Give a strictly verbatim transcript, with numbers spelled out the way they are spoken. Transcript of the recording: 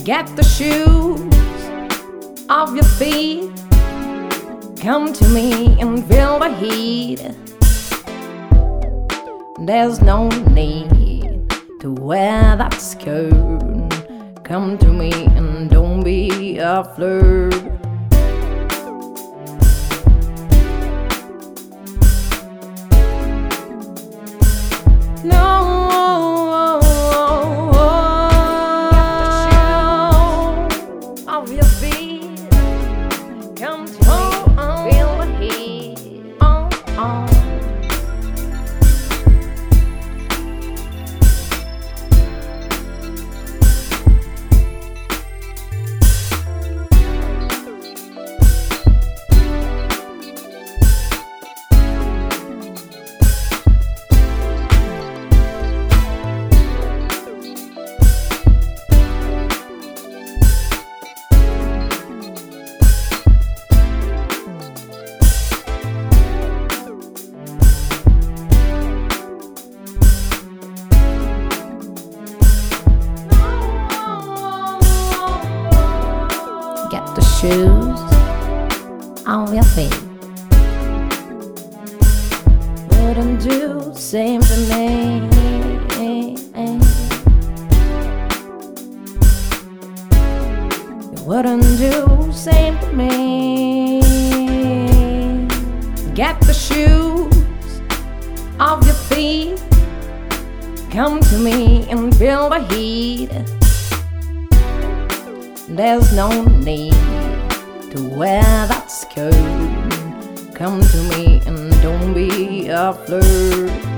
Get the shoes off your feet. Come to me and feel the heat. There's no need to wear that skirt. Come to me and don't be a flirt. No. Come to me, oh, feel the heat. Oh, oh. Get the shoes on your feet. Wouldn't do same to me. You wouldn't do same to me. Get the shoes off your feet. Come to me and feel the heat. There's no need to wear that skirt. Come to me and don't be a flirt.